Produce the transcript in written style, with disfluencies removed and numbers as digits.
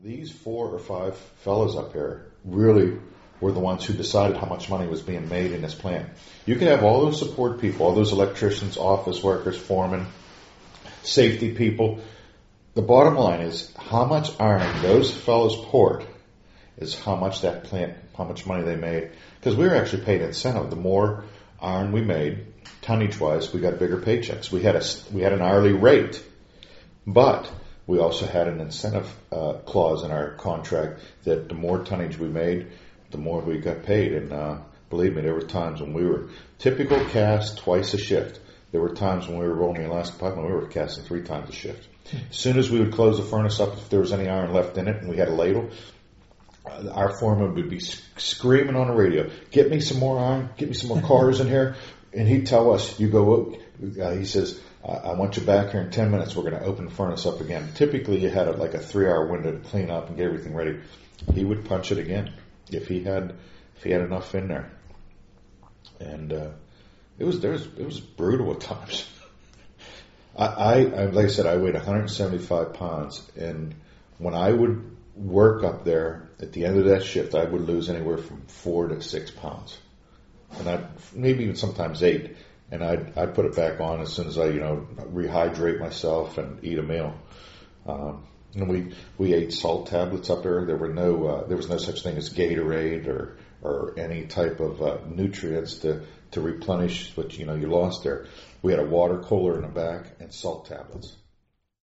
these 4 or 5 fellows up here really were the ones who decided how much money was being made in this plant. You could have all those support people, all those electricians, office workers, foremen, safety people. The bottom line is how much iron those fellows poured is how much that plant, how much money they made. Because we were actually paid incentive. The more iron we made, tonnage-wise, we got bigger paychecks. We had an hourly rate, but we also had an incentive clause in our contract that the more tonnage we made, the more we got paid. And believe me, there were times when we were typical cast twice a shift. There were times when we were rolling the Alaska pipeline, we were casting 3 times a shift. As soon as we would close the furnace up, if there was any iron left in it and we had a ladle, our foreman would be screaming on the radio, "Get me some more iron, get me some more cars in here." And he'd tell us, he says, "I want you back here in 10 minutes. We're going to open the furnace up again." Typically, you had like a 3-hour window to clean up and get everything ready. He would punch it again if he had enough in there. And it was brutal at times. Like I said, I weighed 175 pounds, and when I would work up there at the end of that shift, I would lose anywhere from 4 to 6 pounds, and maybe even sometimes 8. And I'd put it back on as soon as I rehydrate myself and eat a meal. And we ate salt tablets up there. There was no such thing as Gatorade or any type of nutrients to replenish what you lost there. We had a water cooler in the back and salt tablets.